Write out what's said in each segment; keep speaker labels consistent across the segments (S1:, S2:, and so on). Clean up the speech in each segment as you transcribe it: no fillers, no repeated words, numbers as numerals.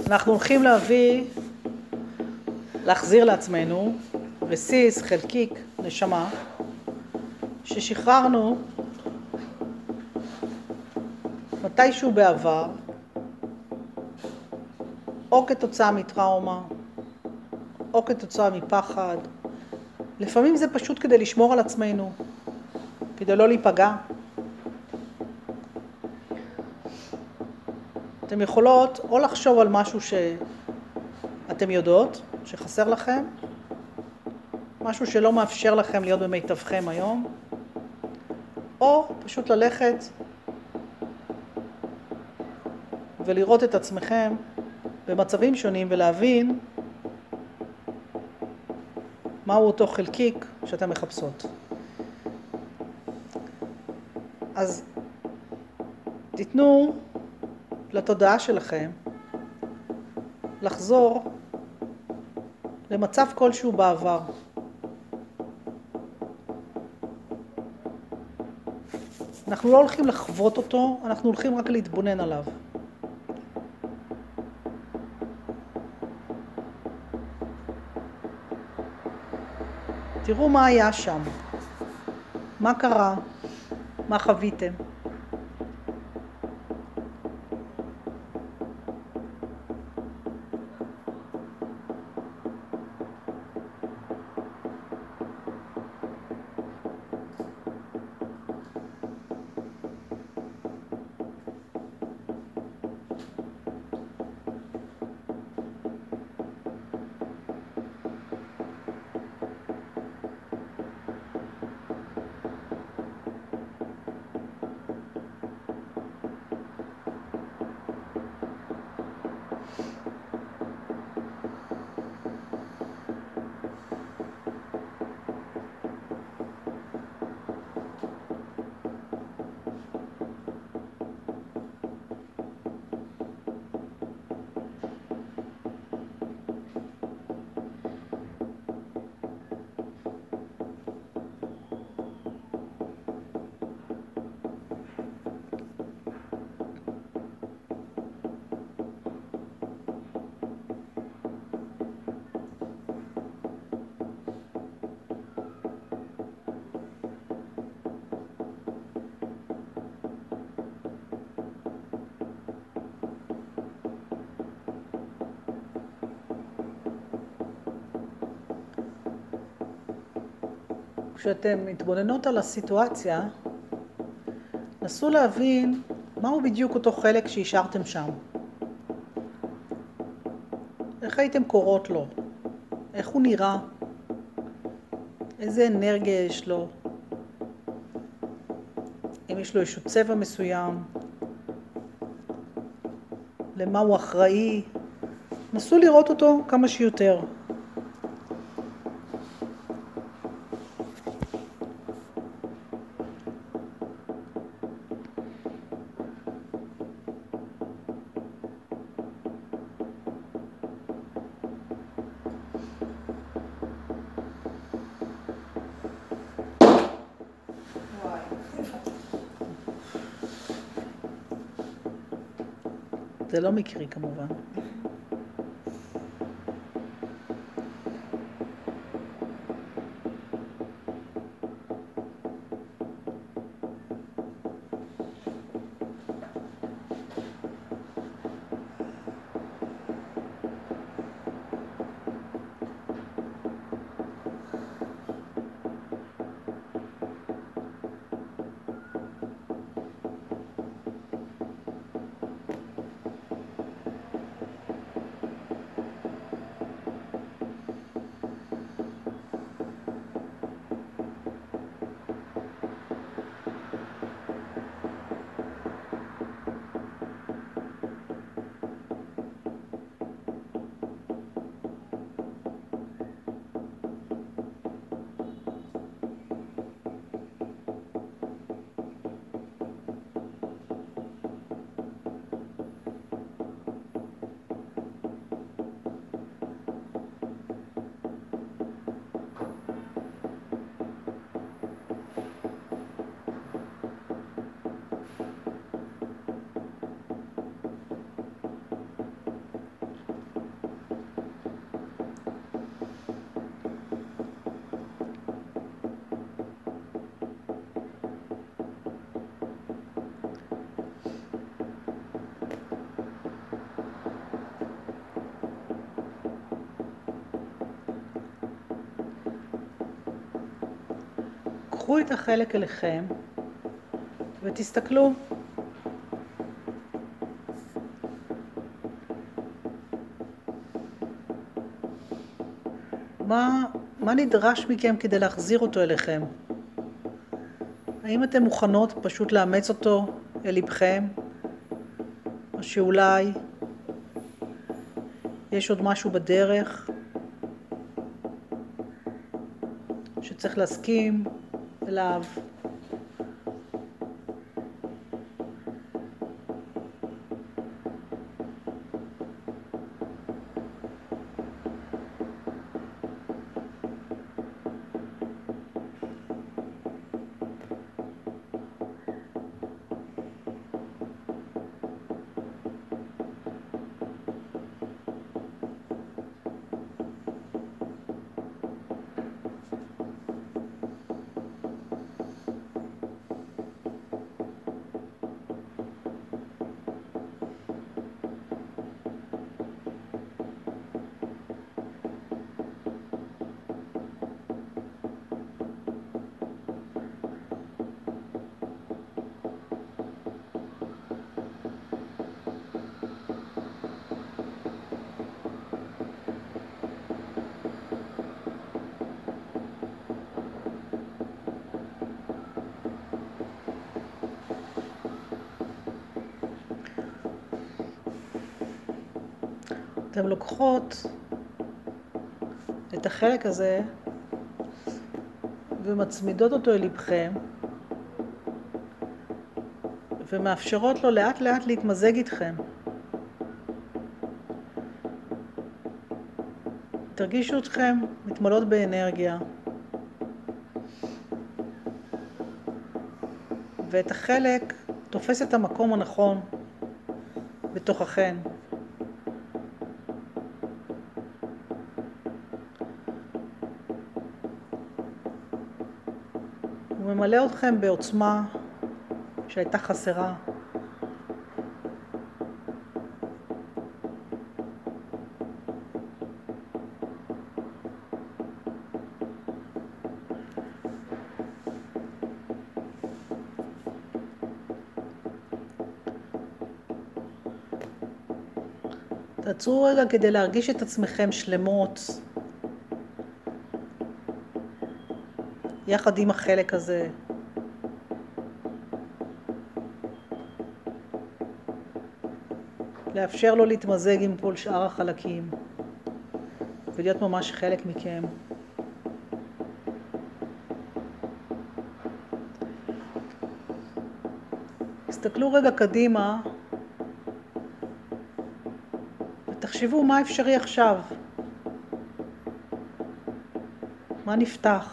S1: אנחנו הולכים להחזיר לעצמנו רסיס, חלקיק, נשמה, ששחררנו מתישהו בעבר, או כתוצאה מטראומה, או כתוצאה מפחד. לפעמים זה פשוט כדי לשמור על עצמנו, כדי לא להיפגע. אתם יכולות או לחשוב על משהו שאתם יודעות, שחסר לכם, משהו שלא מאפשר לכם להיות במיטבכם היום, או פשוט ללכת ולראות את עצמכם במצבים שונים ולהבין מהו אותו חלקיק שאתם מחפשות. אז תיתנו לתודעה שלכם לחזור למצב כלשהו בעבר. אנחנו לא הולכים לחוות אותו, אנחנו הולכים רק להתבונן עליו. תראו מה היה שם, מה קרה, מה חוויתם. כשאתם מתבוננות על הסיטואציה, נסו להבין מהו בדיוק אותו חלק שהשארתם שם. איך הייתם קוראות לו? איך הוא נראה? איזה אנרגיה יש לו? אם יש לו איזשהו צבע מסוים? למה הוא אחראי? נסו לראות אותו כמה שיותר. זה לא מקרי כמובן. קחו את החלק אליכם ותסתכלו. מה נדרש מכם כדי להחזיר אותו אליכם? האם אתם מוכנות פשוט לאמץ אותו אל לבכם? או שאולי יש עוד משהו בדרך שצריך להסכים אליו? אתם לוקחות את החלק הזה ומצמידות אותו אל לבכם ומאפשרות לו לאט לאט להתמזג איתכם. תרגישו אתכם מתמלאות באנרגיה, ואת החלק תופס את המקום הנכון בתוככן. הוא ממלא אתכם בעוצמה שהייתה חסרה. תעצרו רגע כדי להרגיש את עצמכם שלמות יחד עם החלק הזה. לאפשר לו להתמזג עם כל שאר החלקים ולהיות ממש חלק מכם. תסתכלו רגע קדימה ותחשבו מה אפשרי עכשיו. מה נפתח?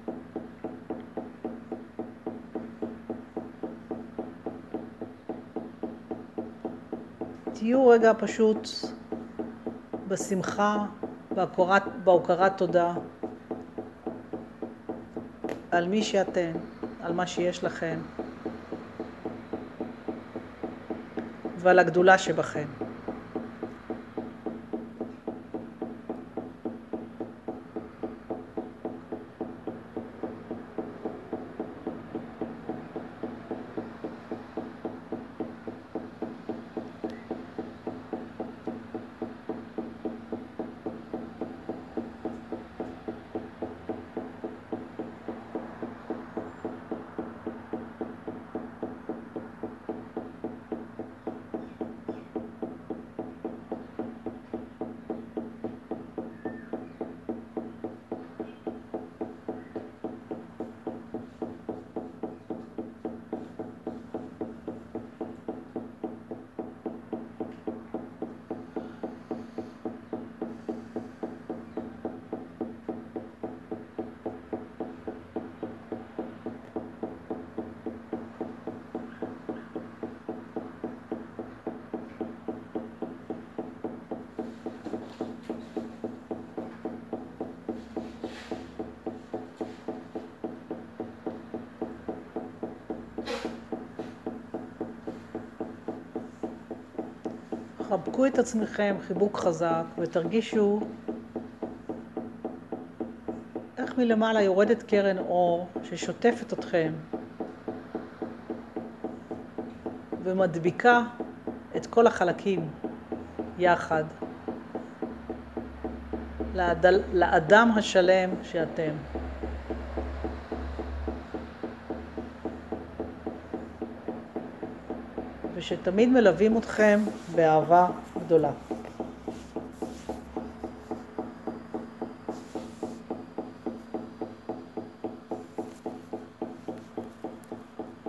S1: תהיו רגע פשוט בשמחה, בהוקרת תודה על מי שאתם, על מה שיש לכם ועל הגדולה שבכם. חבקו את עצמכם חיבוק חזק ותרגישו איך מלמעלה יורדת קרן אור ששוטפת אתכם ומדביקה את כל החלקים יחד לאדם השלם שאתם. ושתמיד מלווים אתכם באהבה גדולה.